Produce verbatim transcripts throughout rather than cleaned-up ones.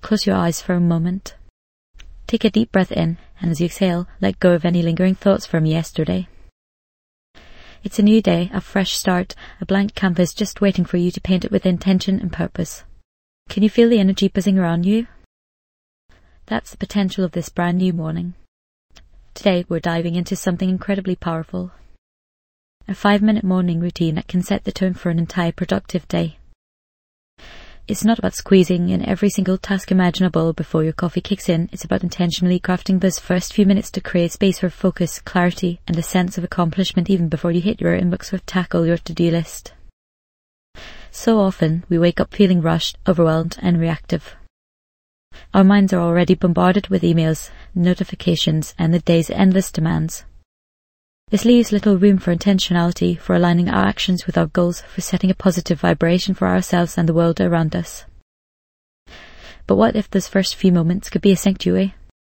close your eyes for a moment. Take a deep breath in, and as you exhale, let go of any lingering thoughts from yesterday. It's a new day, a fresh start, a blank canvas just waiting for you to paint it with intention and purpose. Can you feel the energy buzzing around you? That's the potential of this brand new morning. Today we're diving into something incredibly powerful. A five-minute morning routine that can set the tone for an entire productive day. It's not about squeezing in every single task imaginable before your coffee kicks in. It's about intentionally crafting those first few minutes to create space for focus, clarity, and a sense of accomplishment even before you hit your inbox or tackle your to-do list. So often, we wake up feeling rushed, overwhelmed, and reactive. Our minds are already bombarded with emails, notifications, and the day's endless demands. This leaves little room for intentionality, for aligning our actions with our goals, for setting a positive vibration for ourselves and the world around us. But what if those first few moments could be a sanctuary?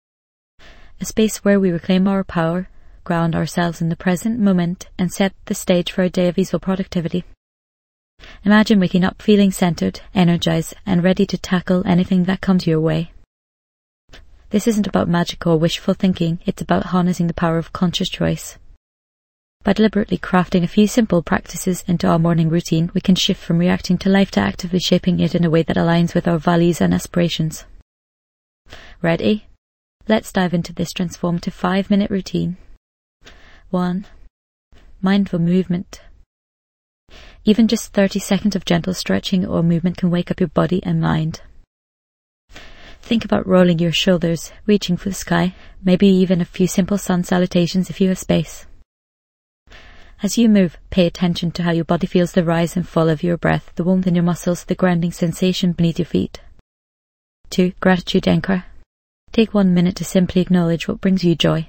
A space where we reclaim our power, ground ourselves in the present moment, and set the stage for a day of easeful productivity. Imagine waking up feeling centered, energized, and ready to tackle anything that comes your way. This isn't about magic or wishful thinking, it's about harnessing the power of conscious choice. By deliberately crafting a few simple practices into our morning routine, we can shift from reacting to life to actively shaping it in a way that aligns with our values and aspirations. Ready? Let's dive into this transformative five-minute routine. one. Mindful movement. Even just thirty seconds of gentle stretching or movement can wake up your body and mind. Think about rolling your shoulders, reaching for the sky, maybe even a few simple sun salutations if you have space. As you move, pay attention to how your body feels the rise and fall of your breath, the warmth in your muscles, the grounding sensation beneath your feet. two. Gratitude anchor. Take one minute to simply acknowledge what brings you joy.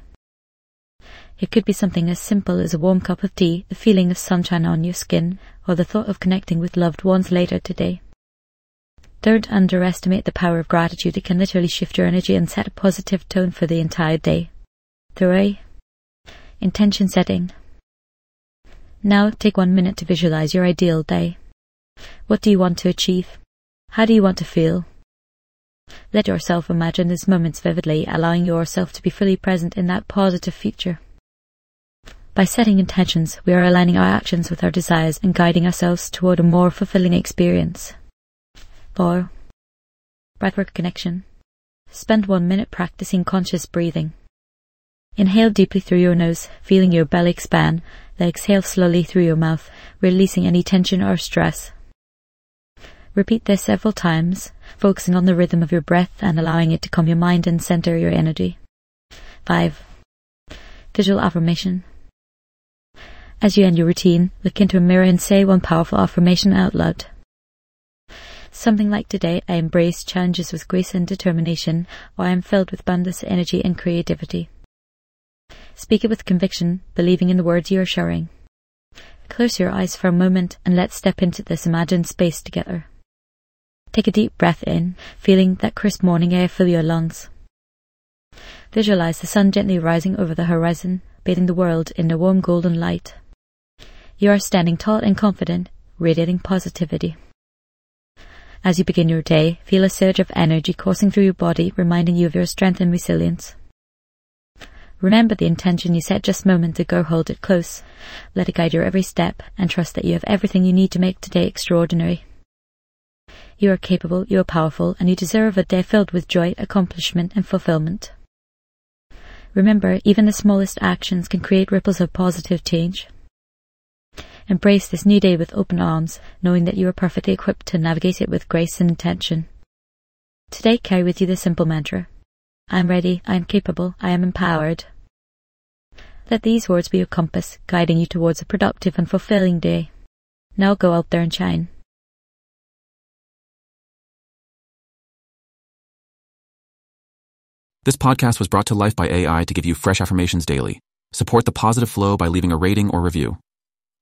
It could be something as simple as a warm cup of tea, the feeling of sunshine on your skin, or the thought of connecting with loved ones later today. Don't underestimate the power of gratitude. It can literally shift your energy and set a positive tone for the entire day. three. Intention setting. Now take one minute to visualize your ideal day. What do you want to achieve? How do you want to feel? Let yourself imagine these moments vividly, allowing yourself to be fully present in that positive future. By setting intentions, we are aligning our actions with our desires and guiding ourselves toward a more fulfilling experience. four. Breathwork connection. Spend one minute practicing conscious breathing. Inhale deeply through your nose, feeling your belly expand, then exhale slowly through your mouth, releasing any tension or stress. Repeat this several times, focusing on the rhythm of your breath and allowing it to calm your mind and center your energy. five. Visual affirmation. As you end your routine, look into a mirror and say one powerful affirmation out loud. Something like today, I embrace challenges with grace and determination, or I am filled with boundless energy and creativity. Speak it with conviction, believing in the words you are sharing. Close your eyes for a moment and let's step into this imagined space together. Take a deep breath in, feeling that crisp morning air fill your lungs. Visualize the sun gently rising over the horizon, bathing the world in a warm golden light. You are standing tall and confident, radiating positivity. As you begin your day, feel a surge of energy coursing through your body, reminding you of your strength and resilience. Remember the intention you set just moments ago, hold it close. Let it guide your every step and trust that you have everything you need to make today extraordinary. You are capable, you are powerful, and you deserve a day filled with joy, accomplishment, and fulfillment. Remember, even the smallest actions can create ripples of positive change. Embrace this new day with open arms, knowing that you are perfectly equipped to navigate it with grace and intention. Today, carry with you the simple mantra: I am ready, I am capable, I am empowered. Let these words be your compass, guiding you towards a productive and fulfilling day. Now go out there and shine. This podcast was brought to life by A I to give you fresh affirmations daily. Support the positive flow by leaving a rating or review.